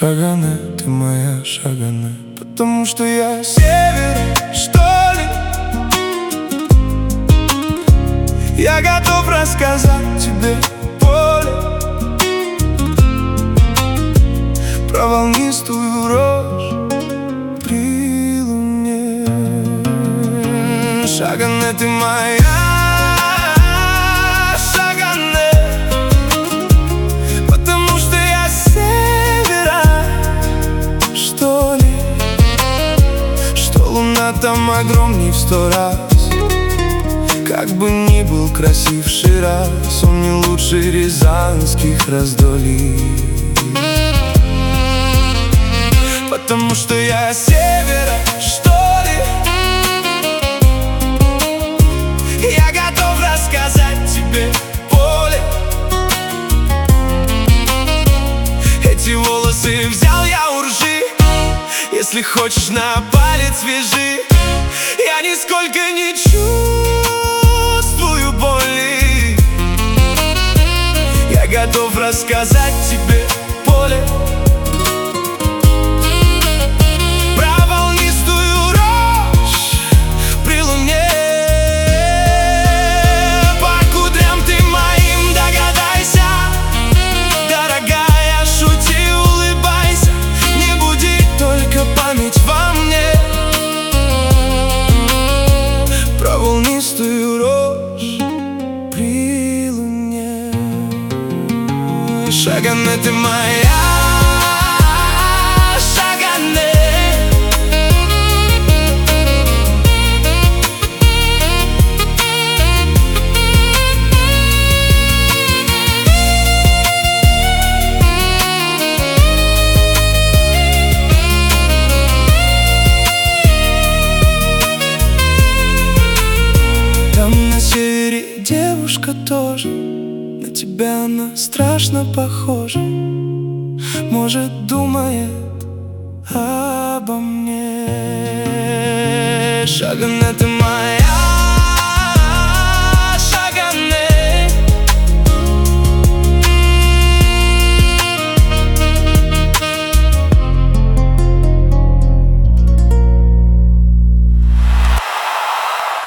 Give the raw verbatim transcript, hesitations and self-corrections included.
Шагане, ты моя Шагане, потому что я с севера, что ли? Я готов рассказать тебе поле про волнистую рожь при луне. Шагане, ты моя Шагане, потому что я с севера, что ли? Что луна там огромней в сто раз. Как бы ни был красив Шираз, он не лучше рязанских раздолий. Потому что я с севера, что ли? Я готов рассказать тебе поле. Эти волосы взял я у ржи, если хочешь, на палец вяжи. Я нисколько не чувствую боли. Я готов рассказать тебе поле про волнистую рожь при луне. По кудрям ты моим догадайся, дорогая, шути, улыбайся, не буди только память во мне. Про волнистую рожь при луне. Шагане, ты моя Шагане. Там на севере девушка тоже, на тебя она страшно похожа. Может, думает обо мне. Шагане, ты